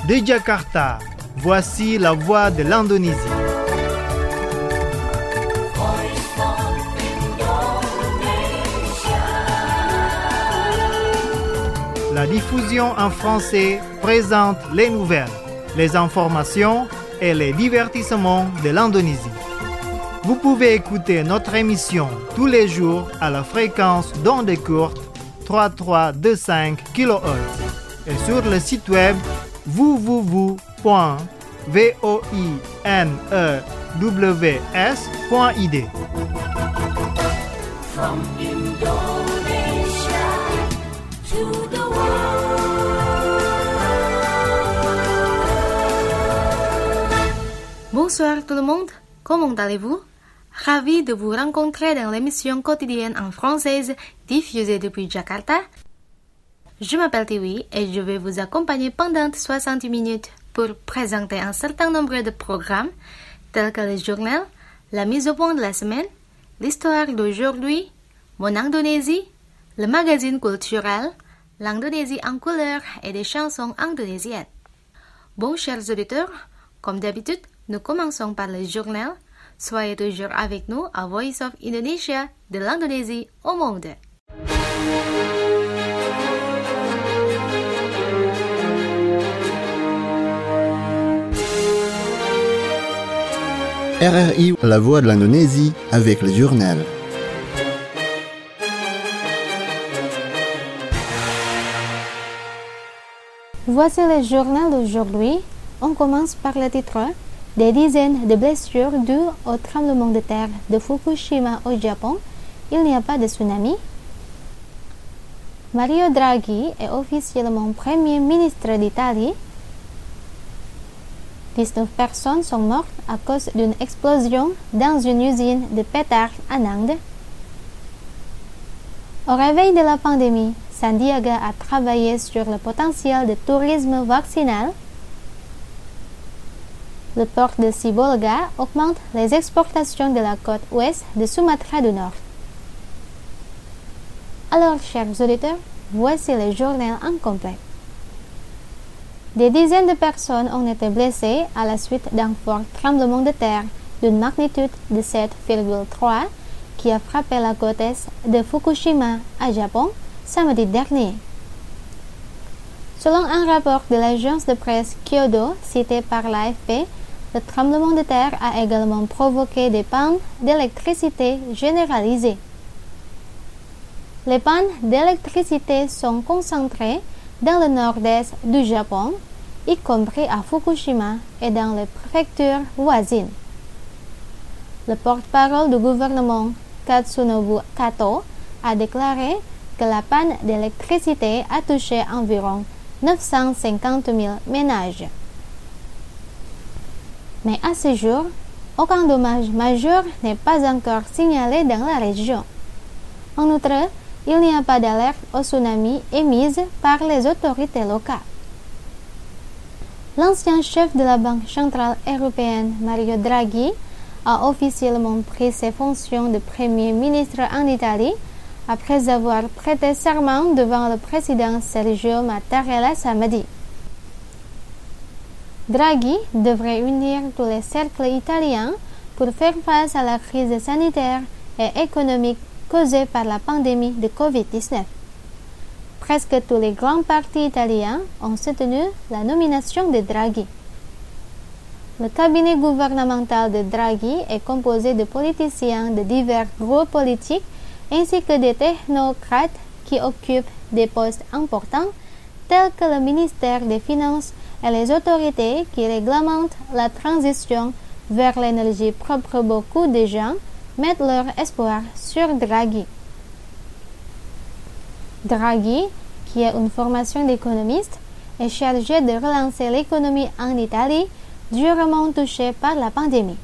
De Jakarta, voici la voix de l'Indonésie. La diffusion en français présente les nouvelles, les informations et les divertissements de l'Indonésie. Vous pouvez écouter notre émission tous les jours à la fréquence d'onde courte 3325 kHz et sur le site web www.voinews.id. From Indonesia to the world. Bonsoir tout le monde, comment allez-vous? Ravi de vous rencontrer dans l'émission quotidienne en française diffusée depuis Jakarta. Je m'appelle Tiwi et je vais vous accompagner pendant 60 minutes pour présenter un certain nombre de programmes tels que le journal, la mise au point de la semaine, l'histoire d'aujourd'hui, mon Indonésie, le magazine culturel, l'Indonésie en couleur et des chansons indonésiennes. Bon, chers auditeurs, comme d'habitude, nous commençons par le journal. Soyez toujours avec nous à Voice of Indonesia, de l'Indonésie au monde. RRI, la voix de l'Indonésie, avec le journal. Voici le journal d'aujourd'hui. On commence par le titre. Des dizaines de blessures dues au tremblement de terre de Fukushima au Japon. Il n'y a pas de tsunami. Mario Draghi est officiellement Premier ministre d'Italie. 19 personnes sont mortes à cause d'une explosion dans une usine de pétards en Inde. Au réveil de la pandémie, Sandiaga a travaillé sur le potentiel de tourisme vaccinal. Le port de Sibolga augmente les exportations de la côte ouest de Sumatra du Nord. Alors, chers auditeurs, voici le journal en complet. Des dizaines de personnes ont été blessées à la suite d'un fort tremblement de terre d'une magnitude de 7,3 qui a frappé la côte est de Fukushima, à Japon, samedi dernier. Selon un rapport de l'agence de presse Kyodo cité par l'AFP, le tremblement de terre a également provoqué des pannes d'électricité généralisées. Les pannes d'électricité sont concentrées dans le nord-est du Japon, y compris à Fukushima et dans les préfectures voisines. Le porte-parole du gouvernement, Katsunobu Kato, a déclaré que la panne d'électricité a touché environ 950 000 ménages. Mais à ce jour, aucun dommage majeur n'est pas encore signalé dans la région. En outre, il n'y a pas d'alerte au tsunami émise par les autorités locales. L'ancien chef de la Banque centrale européenne, Mario Draghi, a officiellement pris ses fonctions de Premier ministre en Italie après avoir prêté serment devant le président Sergio Mattarella samedi. Draghi devrait unir tous les cercles italiens pour faire face à la crise sanitaire et économique causée par la pandémie de Covid-19. Presque tous les grands partis italiens ont soutenu la nomination de Draghi. Le cabinet gouvernemental de Draghi est composé de politiciens de divers groupes politiques ainsi que des technocrates qui occupent des postes importants tels que le ministère des Finances et les autorités qui réglementent la transition vers l'énergie propre. Beaucoup de gens mettent leur espoir sur Draghi. Draghi, qui a une formation d'économiste, est chargé de relancer l'économie en Italie, durement touchée par la pandémie.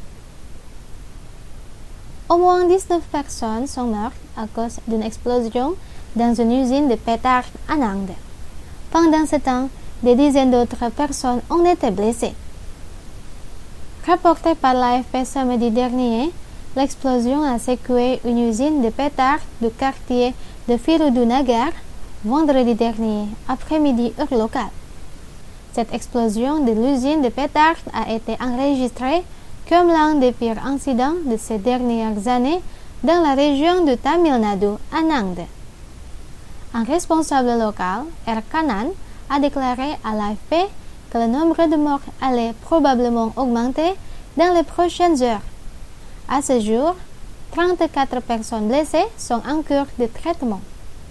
Au moins 19 personnes sont mortes à cause d'une explosion dans une usine de pétards en Inde. Pendant ce temps, des dizaines d'autres personnes ont été blessées. Rapporté par l'AFP samedi dernier, l'explosion a secoué une usine de pétards du quartier de Virudunagar vendredi dernier, après-midi heure locale. Cette explosion de l'usine de pétards a été enregistrée comme l'un des pires incidents de ces dernières années dans la région de Tamil Nadu, en Inde. Un responsable local, Erkanan, a déclaré à l'AFP que le nombre de morts allait probablement augmenter dans les prochaines heures. À ce jour, 34 personnes blessées sont en cours de traitement.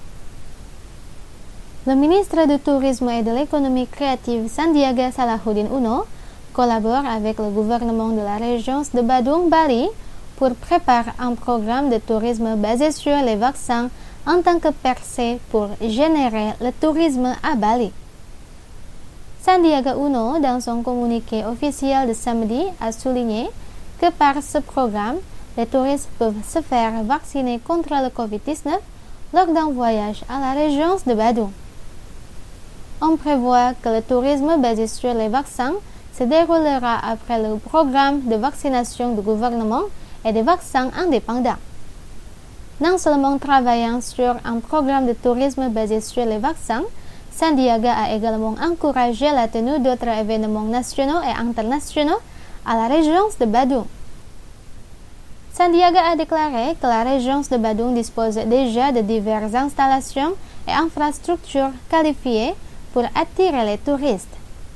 Le ministre du Tourisme et de l'économie créative Sandiaga Salahuddin Uno collabore avec le gouvernement de la région de Badung, Bali, pour préparer un programme de tourisme basé sur les vaccins en tant que percée pour générer le tourisme à Bali. Sandiaga Uno, dans son communiqué officiel de samedi, a souligné que par ce programme, les touristes peuvent se faire vacciner contre le Covid-19 lors d'un voyage à la région de Badung. On prévoit que le tourisme basé sur les vaccins se déroulera après le programme de vaccination du gouvernement et des vaccins indépendants. Non seulement travaillant sur un programme de tourisme basé sur les vaccins, Sandiaga a également encouragé la tenue d'autres événements nationaux et internationaux à la région de Badung. Sandiaga a déclaré que la région de Badung dispose déjà de diverses installations et infrastructures qualifiées pour attirer les touristes.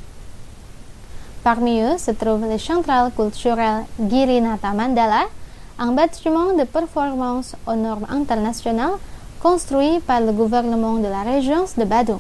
Parmi eux se trouve le Central culturel Girinata Mandala, un bâtiment de performance aux normes internationales construit par le gouvernement de la région de Badung.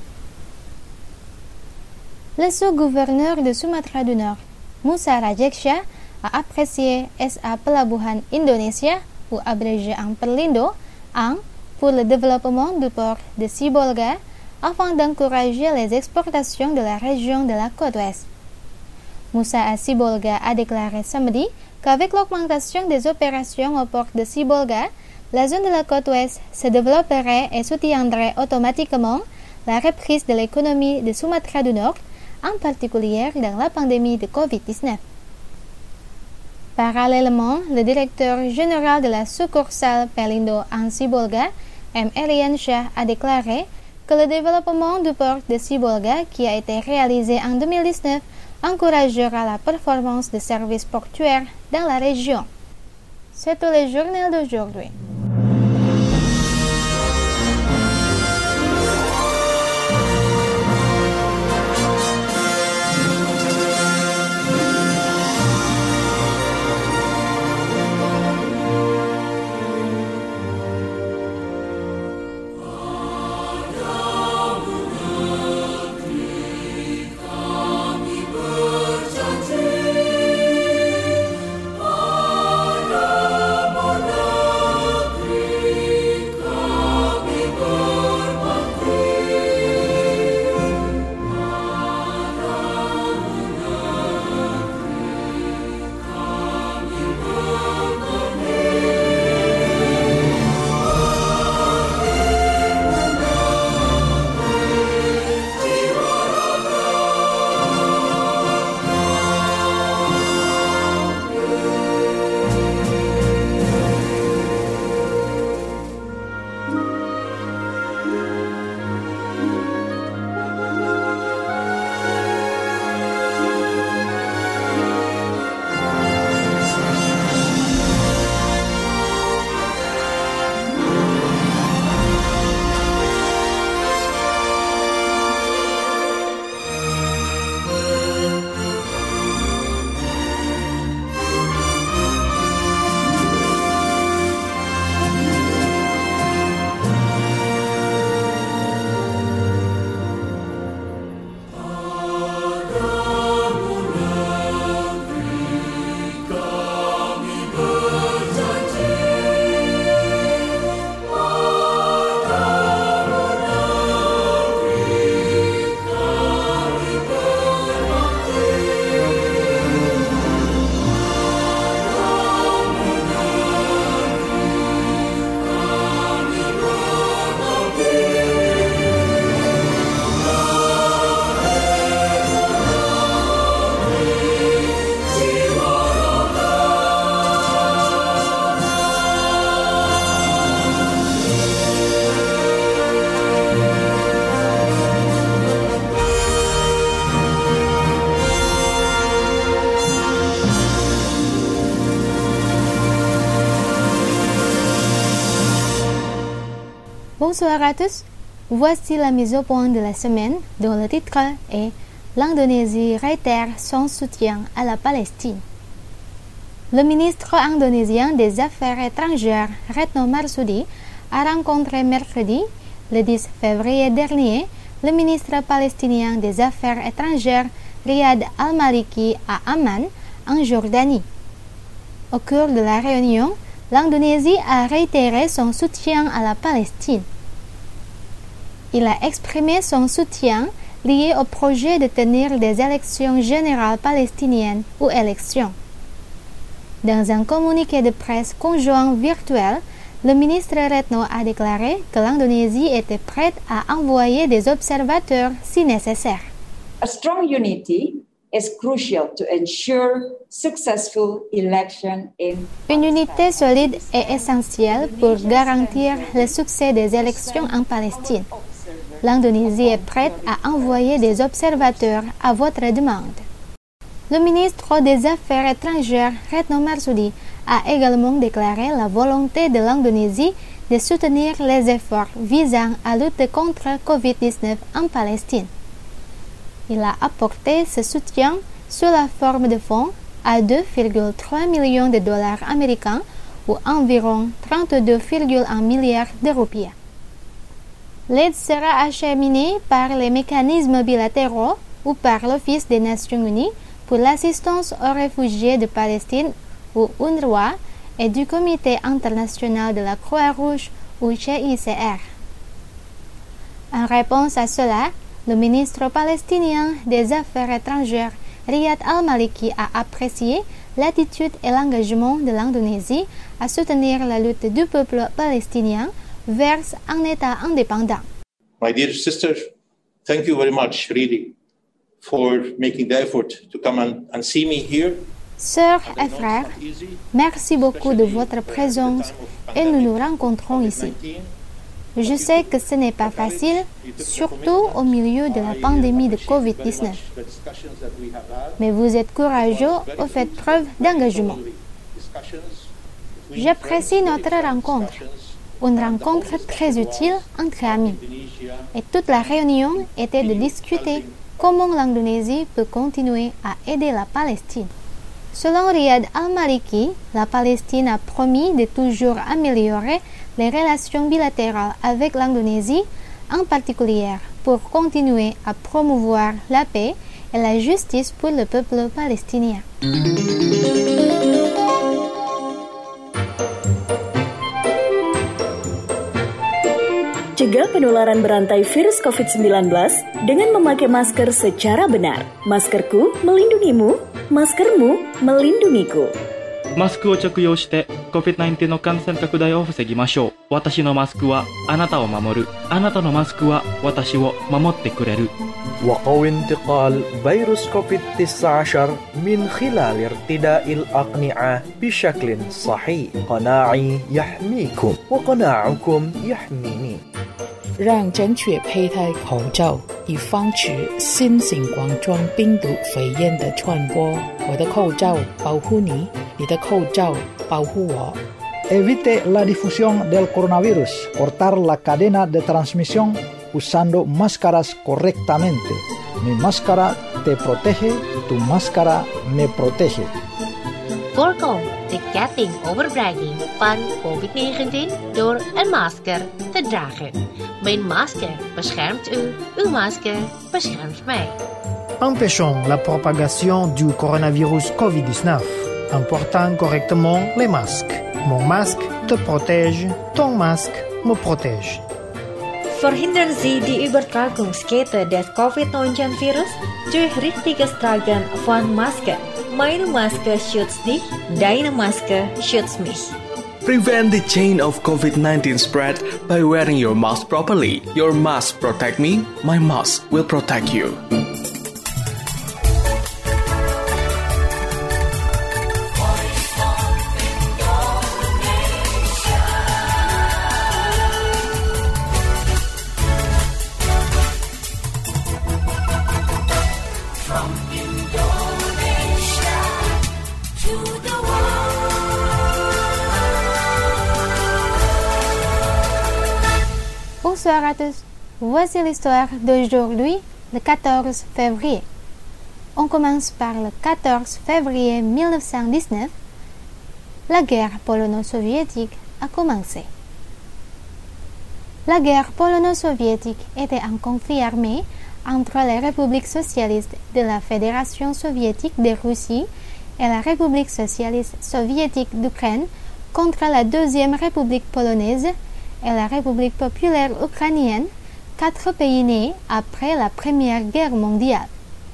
Le sous-gouverneur de Sumatra du Nord, Musa Rajeksha, a apprécié SA Pelabuhan Indonesia, ou abrégé en Perlindo, pour le développement du port de Sibolga afin d'encourager les exportations de la région de la côte ouest. Musa Sibolga a déclaré samedi qu'avec l'augmentation des opérations au port de Sibolga, la zone de la côte ouest se développerait et soutiendrait automatiquement la reprise de l'économie de Sumatra du Nord, en particulier dans la pandémie de Covid-19. Parallèlement, le directeur général de la succursale Pelindo en Sibolga, M. Elian Shah, a déclaré que le développement du port de Sibolga, qui a été réalisé en 2019, encouragera la performance des services portuaires dans la région. C'est tout le journal d'aujourd'hui. Bonsoir à tous. Voici la mise au point de la semaine dont le titre est L'Indonésie réitère son soutien à la Palestine. Le ministre indonésien des Affaires étrangères Retno Marsudi a rencontré mercredi, le 10 février dernier, le ministre palestinien des Affaires étrangères Riyad Al-Maliki à Amman, en Jordanie. Au cours de la réunion, l'Indonésie a réitéré son soutien à la Palestine. Il a exprimé son soutien lié au projet de tenir des élections générales palestiniennes ou élections. Dans un communiqué de presse conjoint virtuel, le ministre Retno a déclaré que l'Indonésie était prête à envoyer des observateurs si nécessaire. A strong unity is crucial to ensure successful election in Une unité solide est essentielle pour garantir le succès des élections en Palestine. L'Indonésie est prête à envoyer des observateurs à votre demande. Le ministre des Affaires étrangères Retno Marsudi a également déclaré la volonté de l'Indonésie de soutenir les efforts visant à lutter contre Covid-19 en Palestine. Il a apporté ce soutien sous la forme de fonds à 2,3 millions de dollars américains ou environ 32,1 milliards de roupies. L'aide sera acheminée par les mécanismes bilatéraux ou par l'Office des Nations Unies pour l'assistance aux réfugiés de Palestine ou UNRWA et du Comité international de la Croix-Rouge ou CICR. En réponse à cela, le ministre palestinien des Affaires étrangères Riyad Al-Maliki a apprécié l'attitude et l'engagement de l'Indonésie à soutenir la lutte du peuple palestinien vers un État indépendant. My dear sister, thank you very much, really, for making the effort to come and see me here. Sœurs et frères, merci beaucoup de votre présence et nous nous rencontrons ici. Je sais que ce n'est pas facile, surtout au milieu de la pandémie de Covid-19. Mais vous êtes courageux et faites preuve d'engagement. J'apprécie notre rencontre, une rencontre très utile entre amis. Et toute la réunion était de discuter comment l'Indonésie peut continuer à aider la Palestine. Selon Riyad Al-Maliki, la Palestine a promis de toujours améliorer les relations bilatérales avec l'Indonésie, en particulier pour continuer à promouvoir la paix et la justice pour le peuple palestinien. Cegah penularan berantai virus COVID-19 dengan memakai masker secara benar. Maskerku melindungimu, maskermu melindungiku. マスクを着用して COVID-19 の感染拡大を防ぎましょう。私のマスクはあなたを守る。あなたのマスクは私を守ってくれる。 وقوي انتقال فيروس كوفيد-19 من خلال ارتداء الأقنعة بشكل صحيح. قناعي يحميكم وقناعكم يحميني. 让正确佩戴口罩，以防止新型冠状病毒肺炎的传播。我的口罩保护你，你的口罩保护我。 Evite la difusión del coronavirus. Cortar la cadena de transmisión usando máscaras correctamente. Mi máscara te protege, tu máscara me protege. Voorkom de ketting overbrenging van COVID-19 door een masker te dragen. Mijn masker beschermt u, uw masker beschermt mij. Empêchons la propagation du coronavirus COVID-19 en portant correctement les masques. Mon masque te protège, ton masque me protège. Verhindern Sie die Übertragungskette des COVID-19-Virus durch richtiges Tragen von Masken. Meine Maske schützt dich, deine Maske schützt mich. Prevent the chain of COVID-19 spread by wearing your mask properly. Your mask protect me, my mask will protect you. Bonsoir à tous. Voici l'histoire d'aujourd'hui, le 14 février. On commence par le 14 février 1919. La guerre polono-soviétique a commencé. La guerre polono-soviétique était un conflit armé entre les républiques socialistes de la Fédération soviétique de Russie et la République socialiste soviétique d'Ukraine contre la Deuxième République polonaise et la République populaire ukrainienne, 4 pays nés après la Première Guerre mondiale.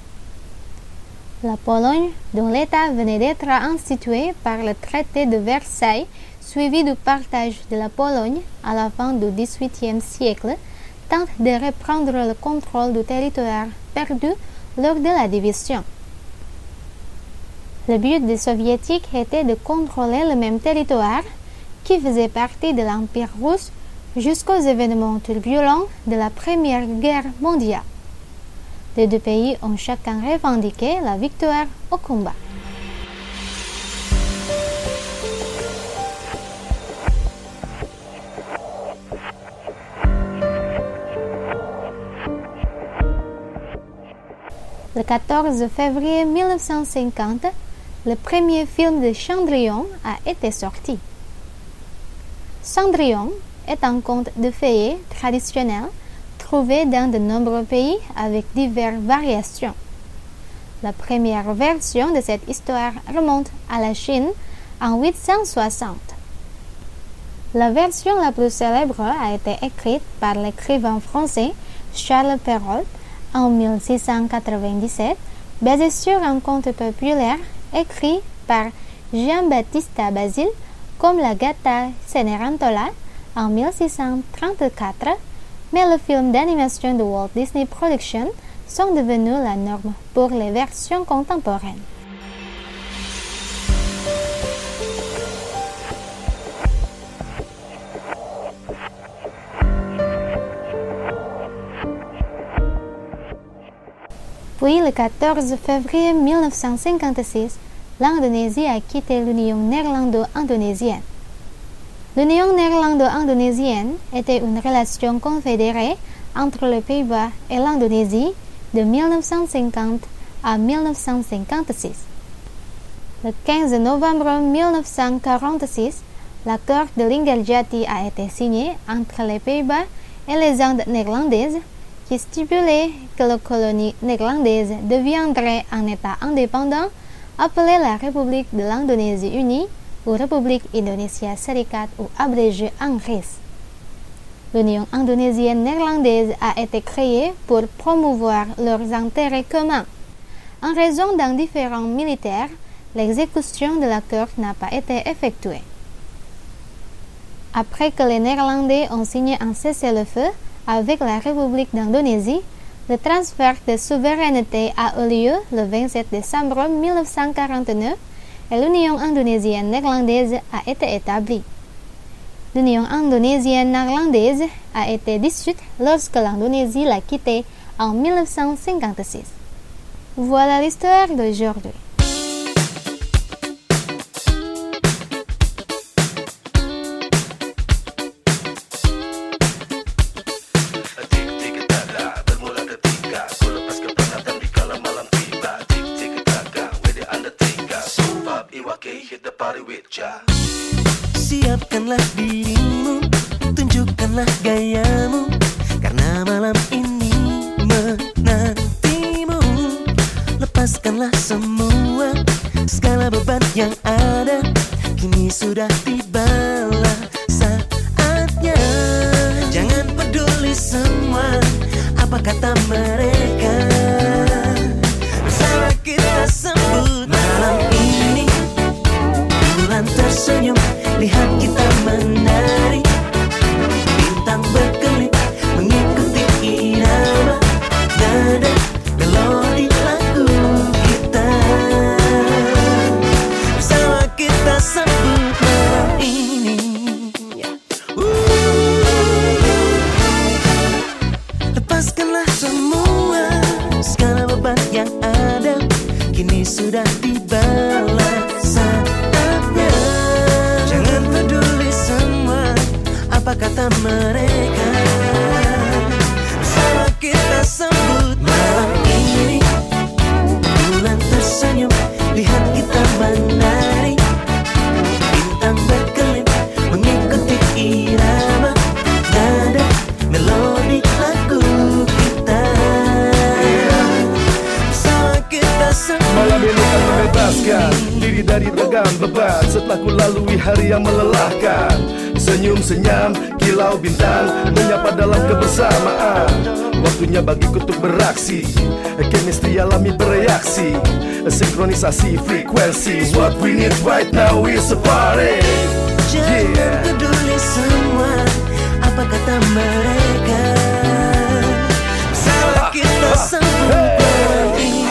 La Pologne, dont l'État venait d'être institué par le traité de Versailles, suivi du partage de la Pologne à la fin du XVIIIe siècle, tente de reprendre le contrôle du territoire perdu lors de la division. Le but des Soviétiques était de contrôler le même territoire qui faisait partie de l'Empire russe jusqu'aux événements turbulents de la Première Guerre mondiale. Les deux pays ont chacun revendiqué la victoire au combat. Le 14 février 1950, le premier film de Cendrillon a été sorti. Cendrillon est un conte de fées traditionnel trouvé dans de nombreux pays avec diverses variations. La première version de cette histoire remonte à la Chine en 860. La version la plus célèbre a été écrite par l'écrivain français Charles Perrault en 1697, basée sur un conte populaire écrit par Giambattista Basile comme la Gatta Cenerentola en 1634, mais le film d'animation de Walt Disney Productions sont devenus la norme pour les versions contemporaines. Puis, le 14 février 1956, l'Indonésie a quitté l'Union néerlando-indonésienne. L'Union néerlando-indonésienne était une relation confédérée entre les Pays-Bas et l'Indonésie de 1950 à 1956. Le 15 novembre 1946, l'accord de Linggadjati a été signé entre les Pays-Bas et les Indes néerlandaises, qui stipulait que la colonie néerlandaise deviendrait un État indépendant appelé la République de l'Indonésie unie ou République Indonésia Serikat ou abrégé en RIS. L'Union indonésienne néerlandaise a été créée pour promouvoir leurs intérêts communs. En raison d'un différend militaire, l'exécution de l'accord n'a pas été effectuée. Après que les Néerlandais ont signé un cessez-le-feu avec la République d'Indonésie, le transfert de souveraineté a eu lieu le 27 décembre 1949 et l'Union indonésienne néerlandaise a été établie. L'Union indonésienne néerlandaise a été dissoute lorsque l'Indonésie l'a quittée en 1956. Voilà l'histoire d'aujourd'hui. Siapkanlah dirimu, tunjukkanlah gayamu, karena malam ini menantimu. Lepaskanlah semua, segala beban yang ada, kini sudah tibalah saatnya. Jangan peduli semua, apa kata mereka. Bersama kita sambut malam ini, bulan tersenyum, lihat kita menari, bintang berkelip mengikuti irama nada melodi lagu kita. Bersama kita sambut malam ini. Lepaskanlah semua, segala beban yang ada, kini sudah tibalah saatnya. Jangan peduli semua, apa kata mereka. hari yang melelahkan. Senyum-senyum, kilau bintang menyapa dalam kebersamaan. Waktunya bagiku untuk beraksi, chemistry alami bereaksi, sinkronisasi frekuensi. What we need right now is a party. Jangan peduli semua apa kata mereka, salah kita sambut ini.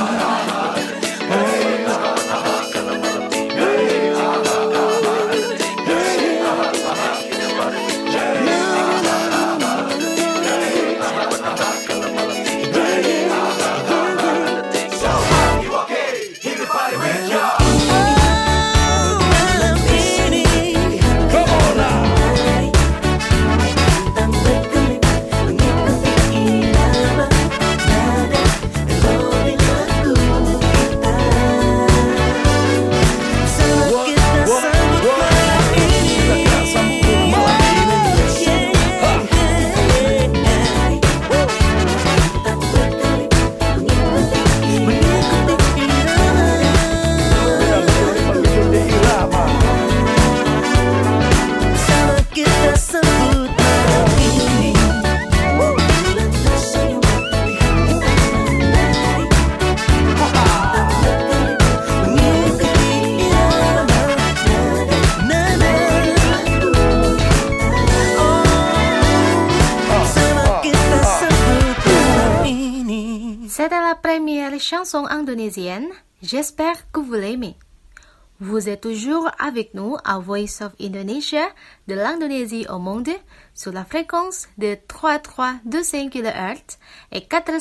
C'était la première chanson indonésienne. J'espère que vous l'aimez. Vous êtes toujours avec nous à Voice of Indonesia de l'Indonésie au monde sur la fréquence de 3325 kHz et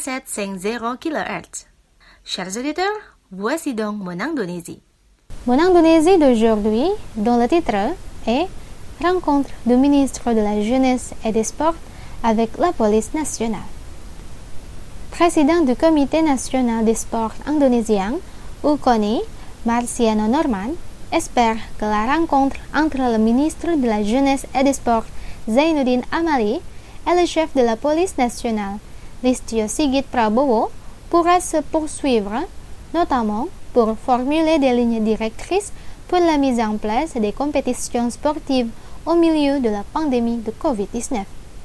4750 kHz. Chers auditeurs, voici donc mon Indonésie. Mon Indonésie d'aujourd'hui, dont le titre est Rencontre du ministre de la Jeunesse et des Sports avec la police nationale. Président du Comité national des sports indonésien, ou CONI, Marciano Norman, espère que la rencontre entre le ministre de la Jeunesse et des Sports, Zainuddin Amali, et le chef de la police nationale, Listio Sigit Prabowo, pourra se poursuivre, notamment pour formuler des lignes directrices pour la mise en place des compétitions sportives au milieu de la pandémie de Covid-19.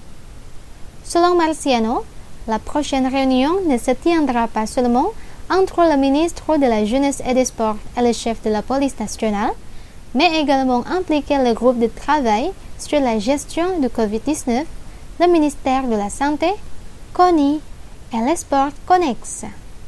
Selon Marciano, la prochaine réunion ne se tiendra pas seulement entre le ministre de la Jeunesse et des Sports et le chef de la police nationale, mais également impliquer le groupe de travail sur la gestion du Covid-19, le ministère de la Santé, CONI et les sports connexes.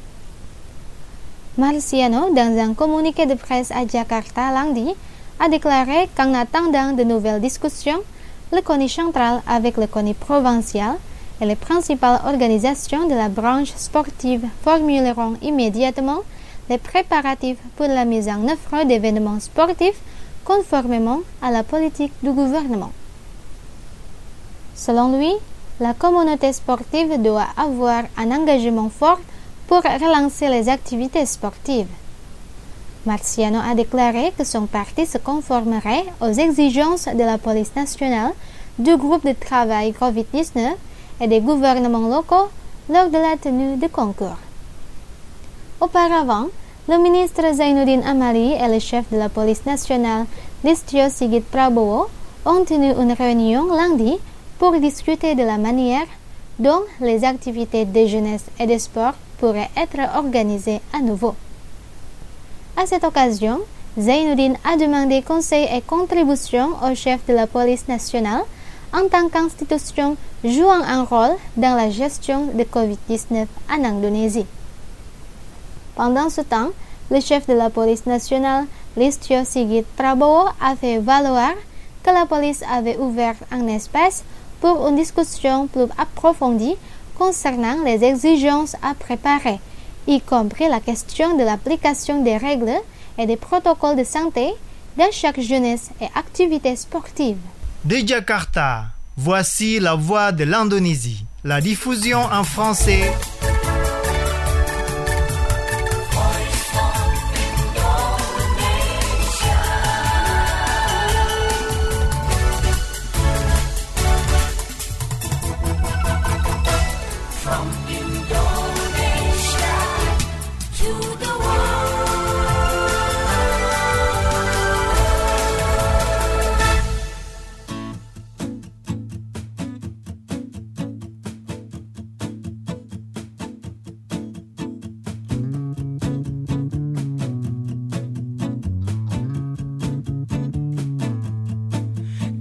Marciano, dans un communiqué de presse à Jakarta lundi, a déclaré qu'en attendant de nouvelles discussions, le CONI central avec le CONI provincial et les principales organisations de la branche sportive formuleront immédiatement les préparatifs pour la mise en œuvre d'événements sportifs conformément à la politique du gouvernement. Selon lui, la communauté sportive doit avoir un engagement fort pour relancer les activités sportives. Marciano a déclaré que son parti se conformerait aux exigences de la police nationale, du groupe de travail Covid-19 et des gouvernements locaux lors de la tenue de concours. Auparavant, le ministre Zainuddin Amali et le chef de la police nationale, Listio Sigit Prabowo, ont tenu une réunion lundi pour discuter de la manière dont les activités de jeunesse et de sport pourraient être organisées à nouveau. À cette occasion, Zainuddin a demandé conseil et contribution au chef de la police nationale en tant qu'institution jouant un rôle dans la gestion de Covid-19 en Indonésie. Pendant ce temps, le chef de la police nationale, Listio Sigit Prabowo, a fait valoir que la police avait ouvert un espace pour une discussion plus approfondie concernant les exigences à préparer, y compris la question de l'application des règles et des protocoles de santé dans chaque jeunesse et activité sportive. De Jakarta, voici la voix de l'Indonésie. La diffusion en français.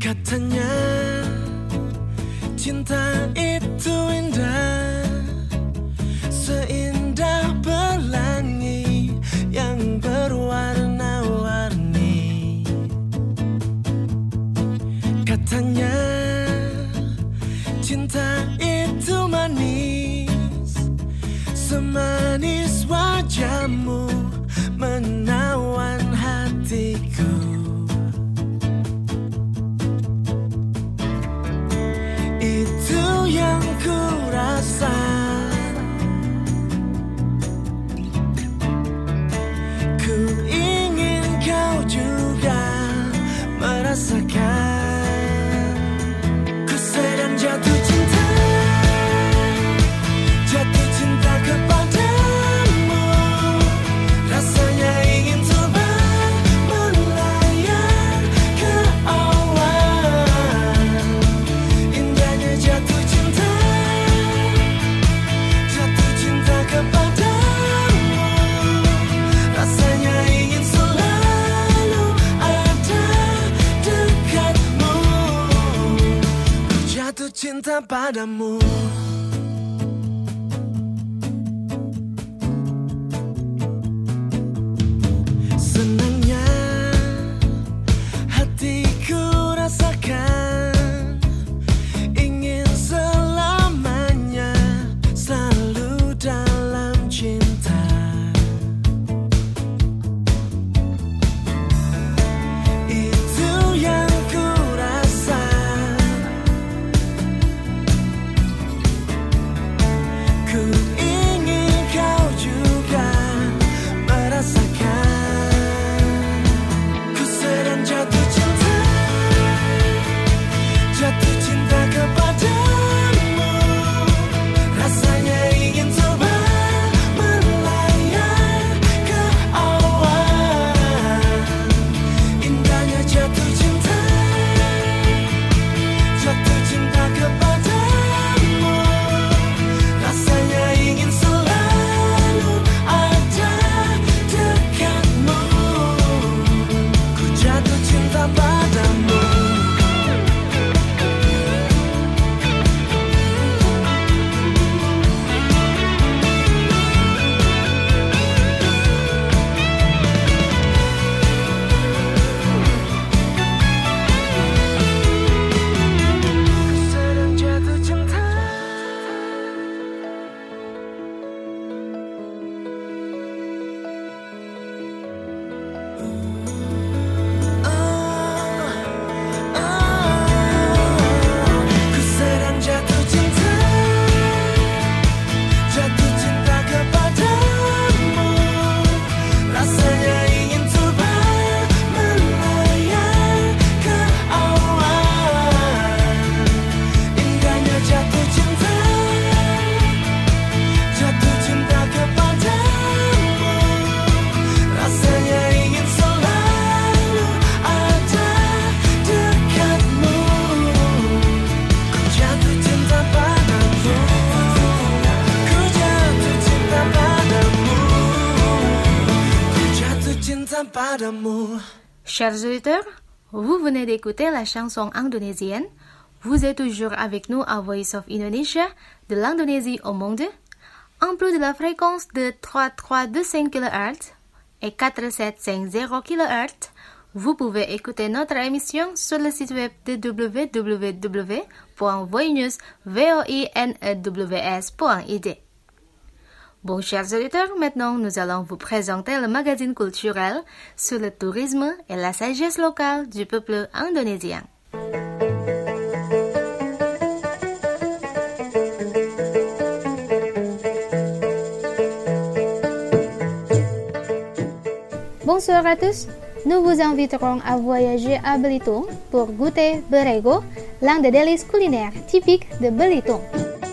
Katanya cinta itu indah, seindah pelangi yang berwarna-warni. Katanya cinta itu manis, semanis wajahmu menawan hatiku. Itu yang ku rasa, ku ingin kau juga merasakan. Ku sedang jatuh cinta, jatuh cinta kepadamu. Rasanya ingin terbang melayang ke awan. Indahnya jatuh cinta, jatuh cinta kepadamu. Rasanya ingin selalu ada dekatmu. Ku jatuh cinta padamu. Senangnya hatiku rasakan, ingin selamanya selalu dalam cinta. Itu yang ku rasa, ku ingin kau juga merasakan. Ku sedang jatuh cinta, jatuh cinta kepadamu. Rasanya ingin terbang melayang ke awan. Indahnya jatuh cinta, jatuh cinta kepadamu. Rasanya ingin selalu ada dekatmu. Ku jatuh cinta padamu. Ku sedang jatuh cinta. Ku sedang jatuh cinta, jatuh cinta kepadamu. Rasanya ingin terbang melayang ke awan. Indahnya jatuh cinta, jatuh cinta kepadamu. Rasanya ingin selalu ada dekatmu. Ku jatuh cinta padamu, ku jatuh cinta padamu, ku jatuh cinta padamu. Chers auditeurs, vous venez d'écouter la chanson indonésienne. Vous êtes toujours avec nous à Voice of Indonesia, de l'Indonésie au monde. En plus de la fréquence de 3325 kHz et 4750 kHz, vous pouvez écouter notre émission sur le site web de www.voinews.id. Bon, chers auditeurs, maintenant nous allons vous présenter le magazine culturel sur le tourisme et la sagesse locale du peuple indonésien. Bonsoir à tous, nous vous inviterons à voyager à Belitung pour goûter berego, l'un des délices culinaires typiques de Belitung.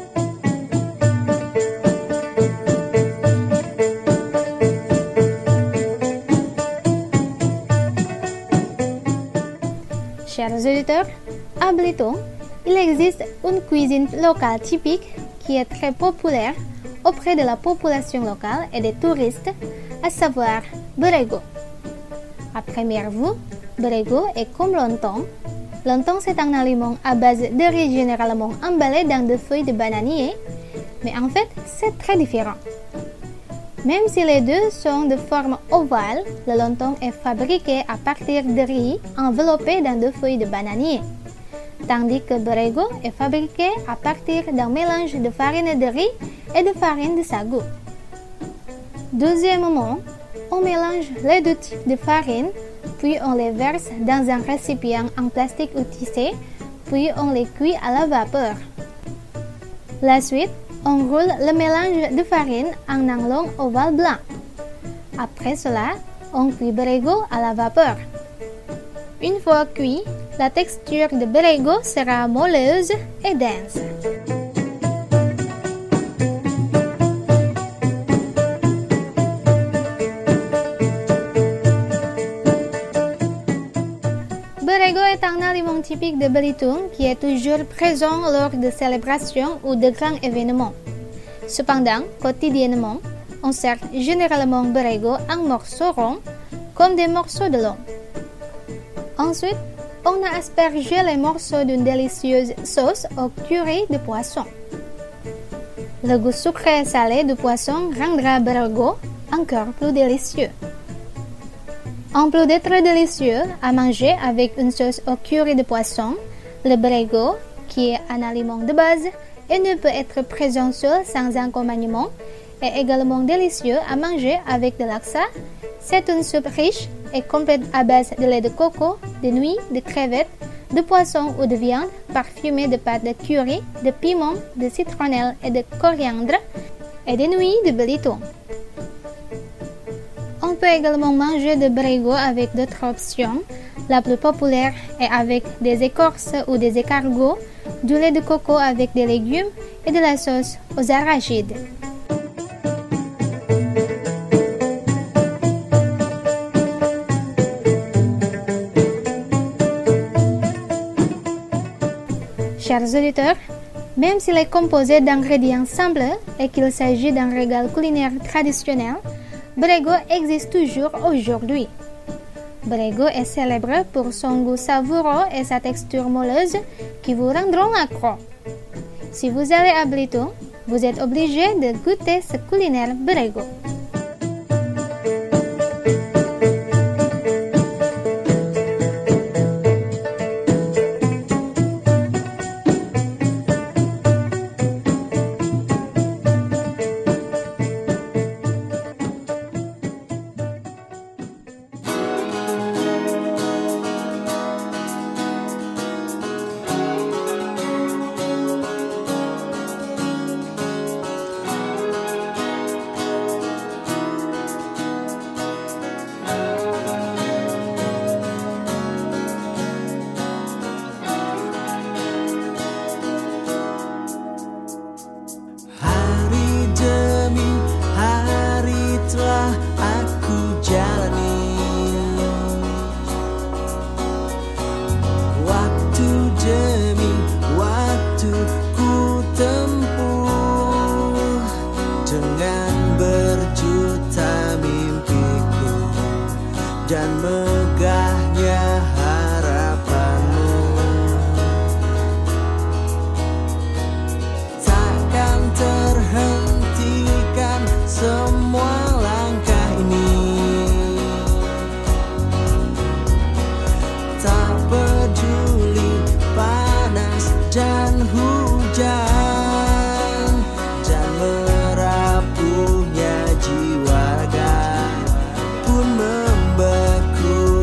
Chers auditeurs, à Belitung, il existe une cuisine locale typique qui est très populaire auprès de la population locale et des touristes, à savoir berego. À première vue, berego est comme lontong, Lontong c'est un aliment à base de riz généralement emballé dans des feuilles de bananier, mais en fait, c'est très différent. Même si les deux sont de forme ovale, le lontong est fabriqué à partir de riz enveloppé dans des feuilles de bananier, tandis que berego est fabriqué à partir d'un mélange de farine de riz et de farine de sago. Deuxièmement, on mélange les deux types de farine, puis on les verse dans un récipient en plastique ou tissé, puis on les cuit à la vapeur. La suite, on roule le mélange de farine en un long ovale blanc. Après cela, on cuit berego à la vapeur. Une fois cuit, la texture de berego sera molleuse et dense. Berego est un aliment typique de Belitung qui est toujours présent lors de célébrations ou de grands événements. Cependant, quotidiennement, on sert généralement berego en morceaux ronds, comme des morceaux de long. Ensuite, on a aspergé les morceaux d'une délicieuse sauce au curry de poisson. Le goût sucré et salé du poisson rendra berego encore plus délicieux. En plus d'être délicieux à manger avec une sauce au curry de poisson, le berego, qui est un aliment de base et ne peut être présent seul sans accompagnement, est également délicieux à manger avec de laksa. C'est une soupe riche et complète à base de lait de coco, de nouilles, de crevettes, de poisson ou de viande, parfumée de pâte de curry, de piment, de citronnelle et de coriandre, et de nouilles de Belitung. On peut également manger de berego avec d'autres options. La plus populaire est avec des écorces ou des escargots, du lait de coco avec des légumes et de la sauce aux arachides. Chers auditeurs, même s'il est composé d'ingrédients simples et qu'il s'agit d'un régal culinaire traditionnel, berego existe toujours aujourd'hui. Berego est célèbre pour son goût savoureux et sa texture molleuse qui vous rendront accro. Si vous allez à Belitung, vous êtes obligé de goûter ce culinaire berego. Dan megahnya harapanmu, takkan terhentikan semua langkah ini. Tak peduli panas dan hujan, dan merapuhnya jiwa raga pun membeku.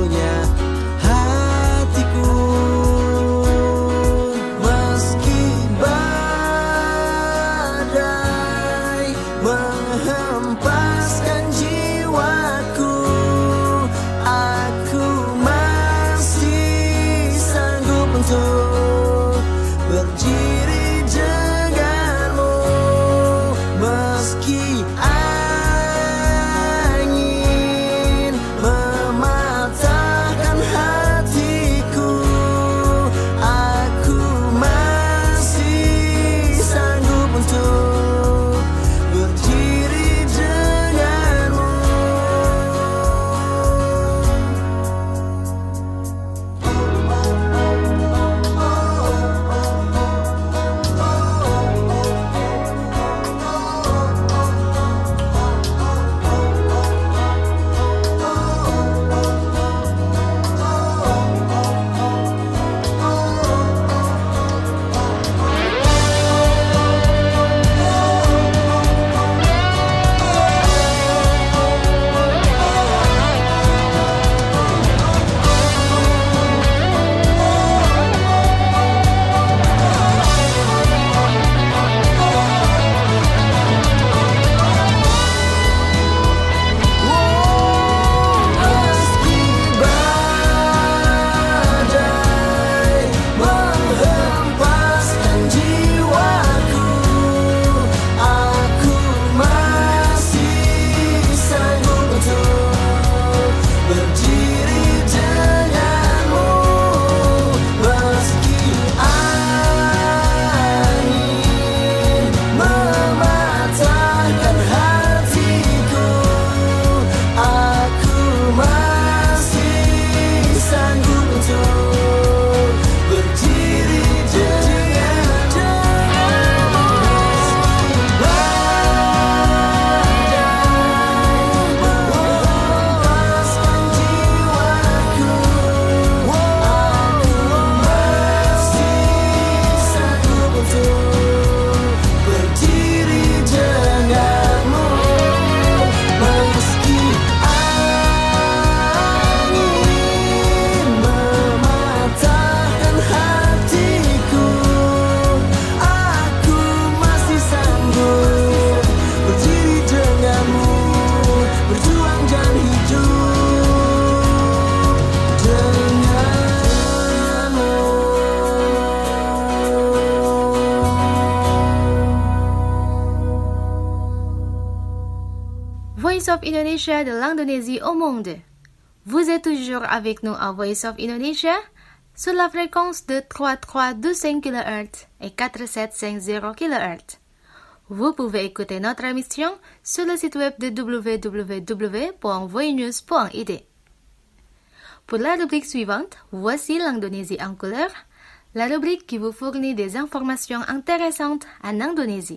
of Indonesia de l'Indonésie au monde. Vous êtes toujours avec nous à Voice of Indonesia sur la fréquence de 3325 kHz et 4750 kHz. Vous pouvez écouter notre émission sur le site web de www.voinews.id. Pour la rubrique suivante, voici l'Indonésie en couleur, la rubrique qui vous fournit des informations intéressantes en Indonésie.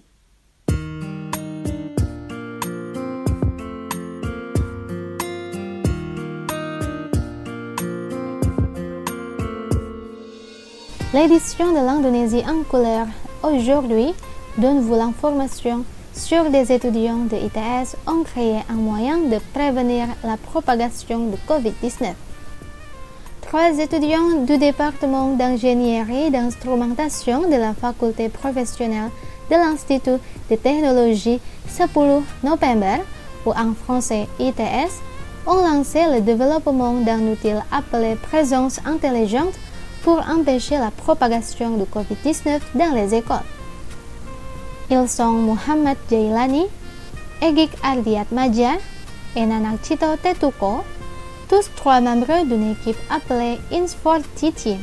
L'édition de l'Indonésie en couleur aujourd'hui donne vous l'information sur des étudiants de ITS ont créé un moyen de prévenir la propagation de COVID-19. 3 étudiants du département d'ingénierie d'instrumentation de la faculté professionnelle de l'Institut de technologie 10 novembre, ou en français ITS, ont lancé le développement d'un outil appelé présence intelligente pour empêcher la propagation du COVID-19 dans les écoles. Ils sont Muhammad Jailani, Egik Ardiatmadja et Nanakcito Tetuko, tous 3 membres d'une équipe appelée INSFORTY Team.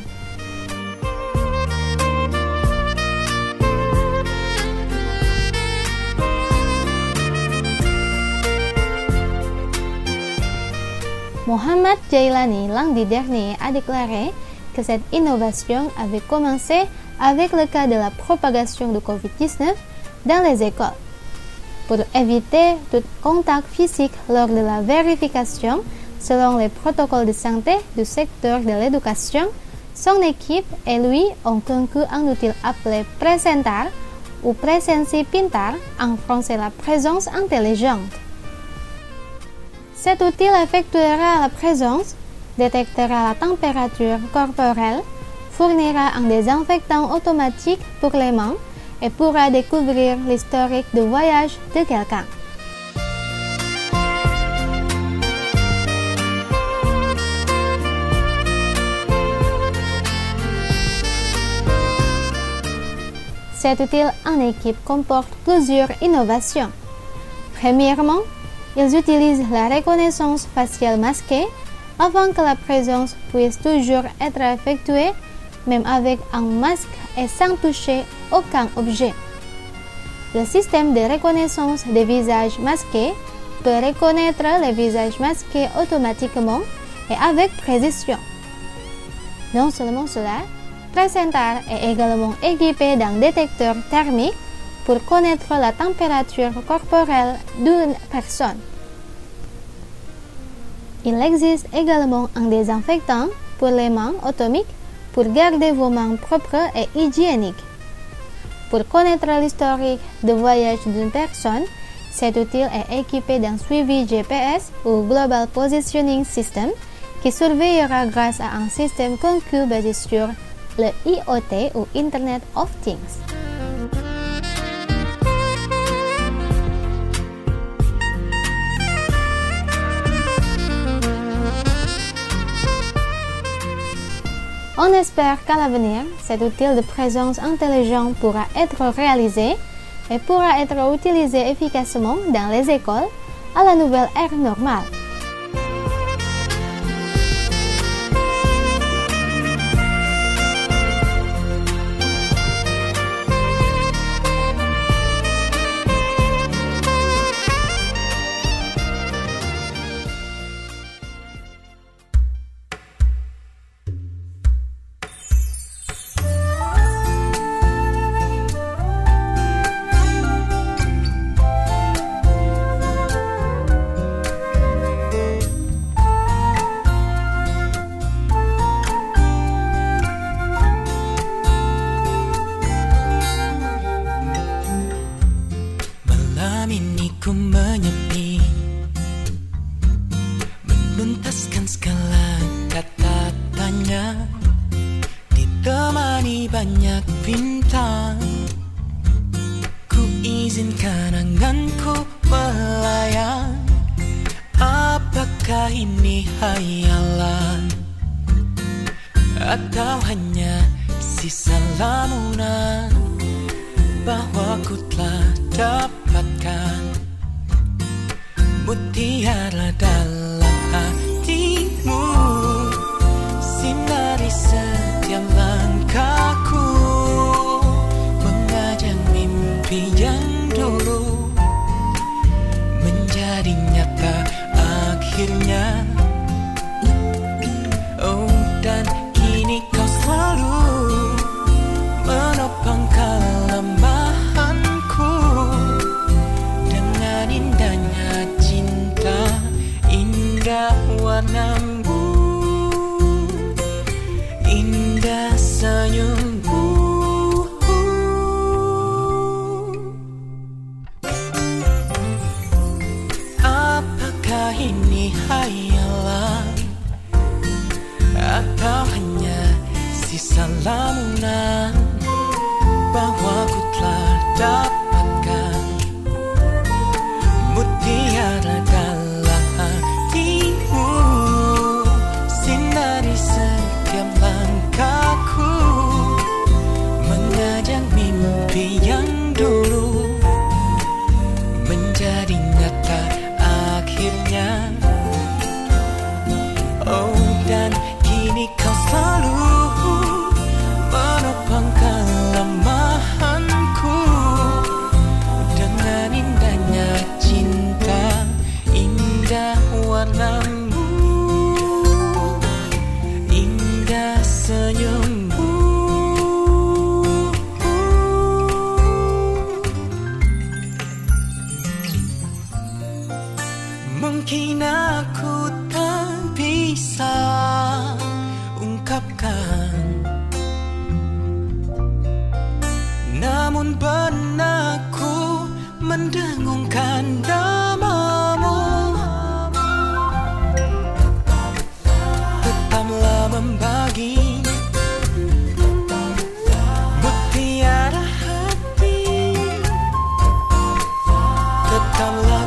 Muhammad Jailani lundi dernier a déclaré que cette innovation avait commencé avec le cas de la propagation du COVID-19 dans les écoles. Pour éviter tout contact physique lors de la vérification, selon les protocoles de santé du secteur de l'éducation, son équipe et lui ont conçu un outil appelé Presentar ou Presensi Pintar, en français la présence intelligente. Cet outil effectuera la présence, détectera la température corporelle, fournira un désinfectant automatique pour les mains et pourra découvrir l'historique de voyage de quelqu'un. Cet outil en équipe comporte plusieurs innovations. Premièrement, ils utilisent la reconnaissance faciale masquée afin que la présence puisse toujours être effectuée, même avec un masque et sans toucher aucun objet. Le système de reconnaissance des visages masqués peut reconnaître les visages masqués automatiquement et avec précision. Non seulement cela, Presentar est également équipé d'un détecteur thermique pour connaître la température corporelle d'une personne. Il existe également un désinfectant pour les mains atomique pour garder vos mains propres et hygiéniques. Pour connaître l'historique de voyage d'une personne, cet outil est équipé d'un suivi GPS ou Global Positioning System qui surveillera grâce à un système conçu basé sur le IoT ou Internet of Things. On espère qu'à l'avenir, cet outil de présence intelligente pourra être réalisé et pourra être utilisé efficacement dans les écoles à la nouvelle ère normale. Atau hanya sisa lamunan bahwa ku telah dapatkan mutiara dalam hatimu, sinari setiap langkahku, mengajak mimpi yang dulu menjadi nyata akhirnya. Oh, dan kini kau selalu menopang kelemahanku dengan indahnya cinta, indah warnamu, indah senyummu. Apakah ini hayalan atau hanya sisa lamunan bahwa ku telah dapatkan mutiara dalam hatimu, sinari setiap langkahku, mengajak mimpi yang dulu menjadi nyata akhirnya. Oh, dan kini kau selalu menopang kelemahanku dengan indahnya cinta, indah warnamu, indah senyummu. Mungkin aku tak bisa ungkapkan, namun benakku mendengungkan namamu. Tetaplah membagi mutiara hati, tetaplah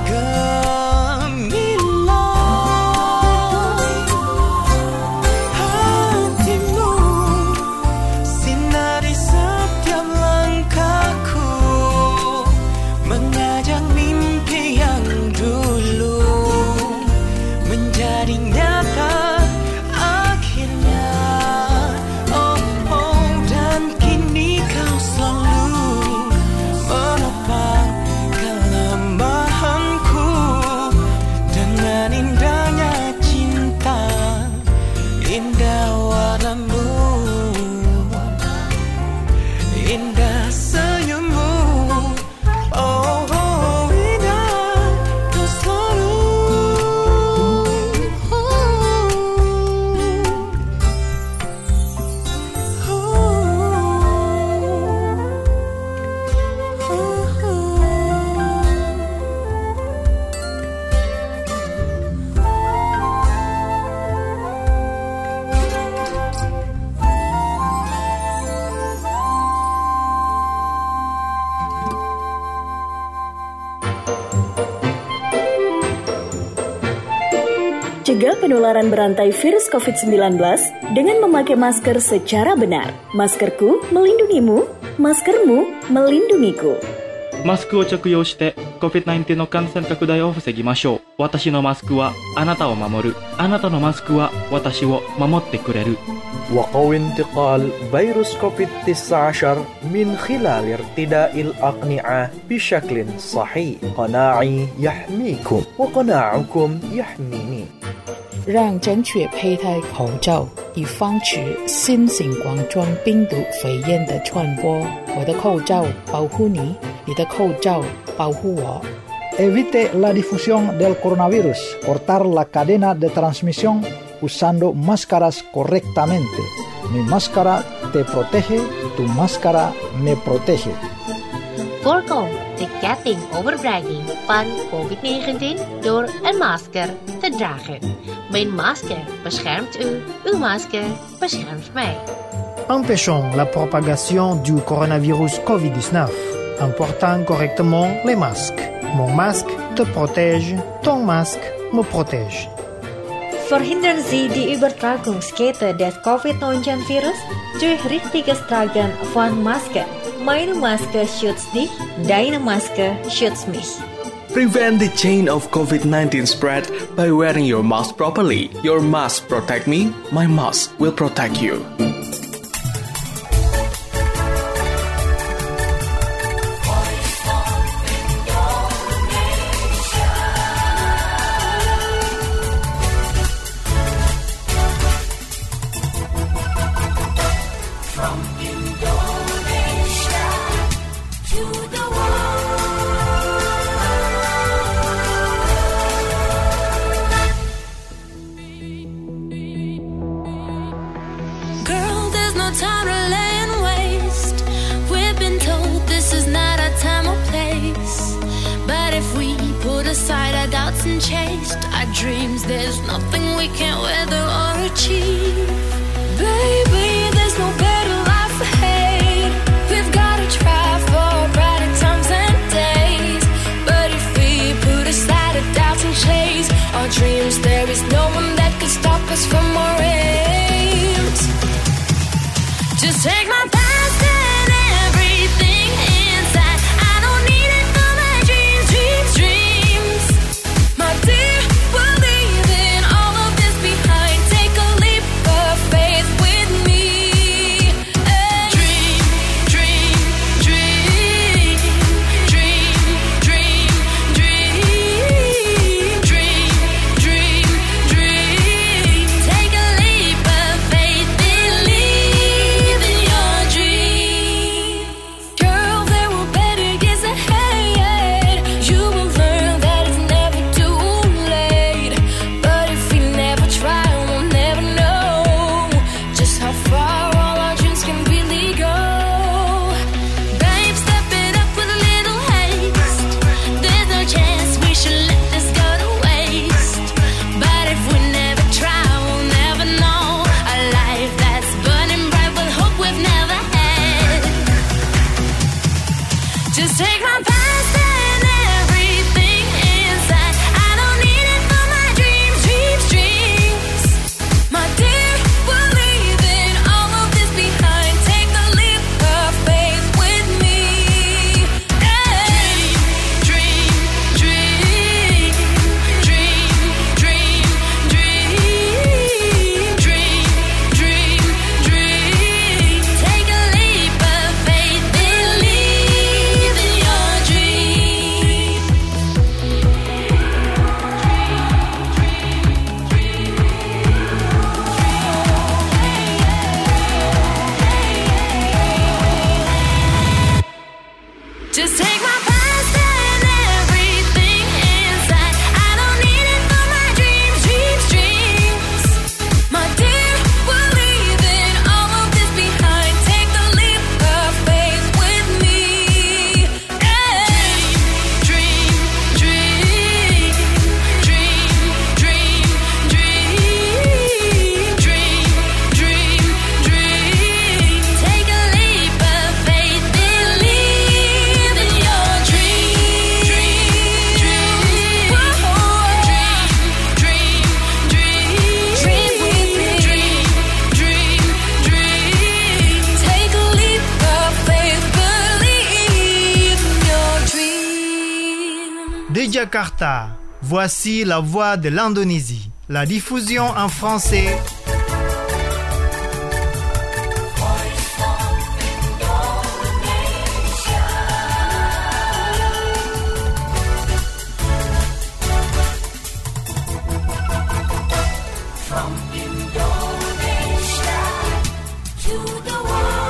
Cegah penularan berantai virus COVID-19 dengan memakai masker secara benar. Maskerku melindungimu, maskermu melindungiku. マスクを着用して COVID-19 の感染拡大を防ぎましょう。私のマスクはあなたを守る。あなたのマスクは私を守ってくれる。 وقوي انتقال فيروس كوفيد-19 من خلال ارتداء الأقنعة بشكل صحيح. قناعي يحميكم وقناعكم يحميني. 让正确佩戴口罩，以防止新型冠状病毒肺炎的传播。我的口罩保护你，你的口罩保护我。 Evite la difusión del coronavirus. Cortar la cadena de transmisión usando máscaras correctamente. Mi máscara te protege, tu máscara me protege. Voorkom de ketting overbregging van COVID-19 door een masker te dragen. Mijn masker beschermt u, uw masker beschermt mij. Empêchons la propagation du coronavirus COVID-19 en portant correctement les masques. Mon masque te protège, ton masque me protège. Verhindern Sie die Übertragungskette des Covid-19-Virus durch richtiges Tragen von Masken. Meine Maske schützt dich, deine Maske schützt mich. Prevent the chain of COVID-19 spread by wearing your mask properly. Your mask protect me, my mask will protect you. Chased our dreams, there's nothing we can't weather or achieve. Baby, there's no better life ahead. We've gotta try for brighter times and days. But if we put aside our doubts and chase our dreams, there is no one that could stop us from our aims. Just take my past and everything inside. I don't need it for my dreams, dreams, dreams. My dear, we're leaving all of this behind. Take a leap of faith with me. Dream, dream, dream, dream, dream, dream, dream, dream, dream. Take a leap of faith, believe in your dreams. Girl, there will better years ahead. You will learn that it's never too late. But if we never try, we'll never know just how far all our dreams can really go. Babe, step it up with a little haste. There's no chance we should let this go to waste. But if we never try, we'll never know a life that's burning bright with hope we've never had. Just take my past and everything inside. I don't need it for my dreams, dreams, dreams. My dear, we're leaving all of this behind. Take a leap of faith with me. Dream, dream, dream, dream, dream, dream, dream, dream, dream. Take a leap of faith, believe in your dreams. Just take my past and everything inside. I don't need it for my dreams, dreams, dreams. My dear, we're leaving all of this behind. Take a leap of faith with me. Dream, dream, dream, dream, dream, dream, dream, dream. Take a leap of faith, believe in your dream. Dream, dream, dream, dream. Take a leap of faith, believe in your dream. De Jakarta, voici la voix de l'Indonésie. La diffusion en français. From Indonesia to the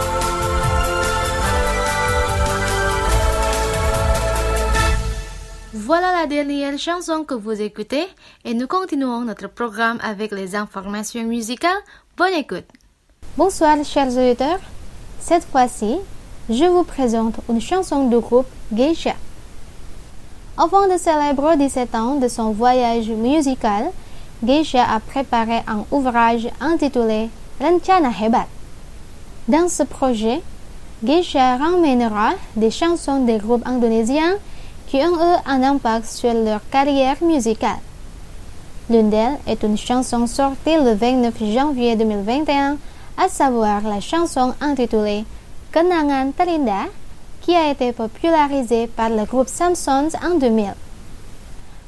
Voilà la dernière chanson que vous écoutez et nous continuons notre programme avec les informations musicales. Bonne écoute. Bonsoir chers auditeurs. Cette fois-ci, je vous présente une chanson du groupe Geisha. Avant de célébrer 17 ans de son voyage musical, Geisha a préparé un ouvrage intitulé Rencana Hebat. Dans ce projet, Geisha ramènera des chansons des groupes indonésiens qui ont eu un impact sur leur carrière musicale. L'une d'elles est une chanson sortie le 29 janvier 2021, à savoir la chanson intitulée Kenangan Terindah, qui a été popularisée par le groupe Samsons en 2000.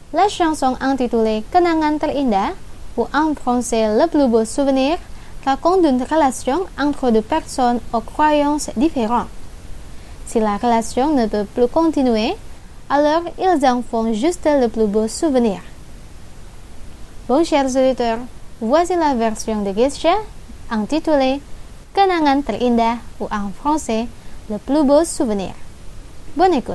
La chanson intitulée Kenangan terindah, ou en français Le plus beau souvenir, raconte une relation entre deux personnes aux croyances différentes. Si la relation ne peut plus continuer, alors ils en font juste le plus beau souvenir. Bon, chers auditeurs, voici la version de Geisha intitulée Kenangan terindah, ou en français Le plus beau souvenir. Bonne écoute.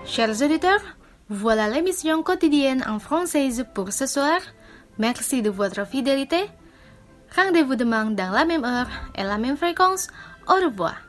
Chers auditeurs, voilà l'émission quotidienne en française pour ce soir. Merci de votre fidélité. Rendez-vous demain dans la même heure et la même fréquence. Au revoir.